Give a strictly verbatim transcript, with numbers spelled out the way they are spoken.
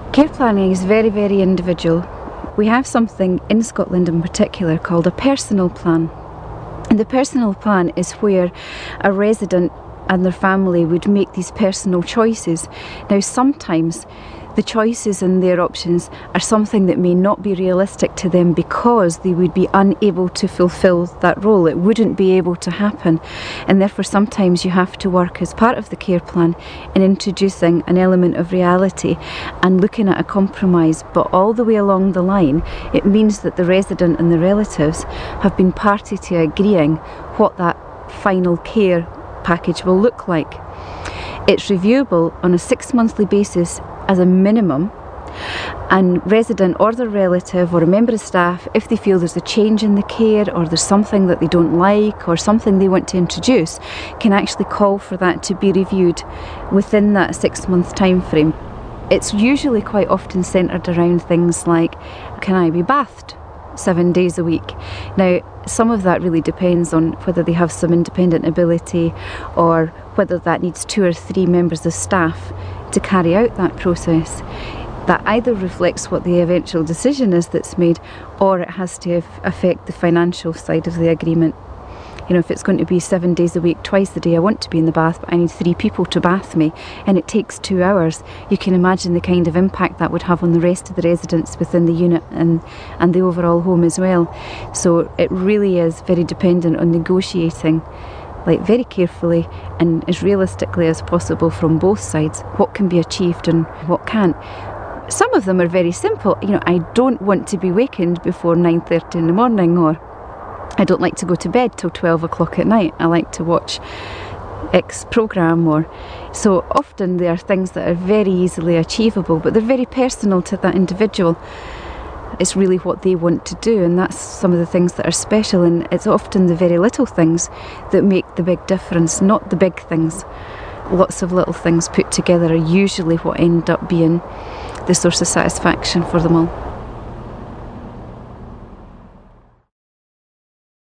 Care planning is very, very individual. We have something in Scotland in particular called a personal plan. And the personal plan is where a resident and their family would make these personal choices. Now, sometimes the choices and their options are something that may not be realistic to them because they would be unable to fulfil that role. It wouldn't be able to happen, and therefore sometimes you have to work as part of the care plan in introducing an element of reality and looking at a compromise. But all the way along the line, it means that the resident and the relatives have been party to agreeing what that final care package will look like. It's reviewable on a six monthly basis as a minimum, and resident or their relative or a member of staff, if they feel there's a change in the care or there's something that they don't like or something they want to introduce, can actually call for that to be reviewed within that six month time frame. It's usually quite often centred around things like, can I be bathed seven days a week? Now, some of that really depends on whether they have some independent ability or whether that needs two or three members of staff to carry out that process. That either reflects what the eventual decision is that's made, or it has to affect the financial side of the agreement. You know, if it's going to be seven days a week, twice a day, I want to be in the bath, but I need three people to bath me, and it takes two hours, you can imagine the kind of impact that would have on the rest of the residents within the unit and, and the overall home as well. So it really is very dependent on negotiating, like very carefully and as realistically as possible from both sides, what can be achieved and what can't. Some of them are very simple. You know, I don't want to be wakened before nine thirty in the morning, or I don't like to go to bed till twelve o'clock at night. I like to watch X programme, or so often they are things that are very easily achievable, but they're very personal to that individual. It's really what they want to do, and that's some of the things that are special, and it's often the very little things that make the big difference, not the big things. Lots of little things put together are usually what end up being the source of satisfaction for them all.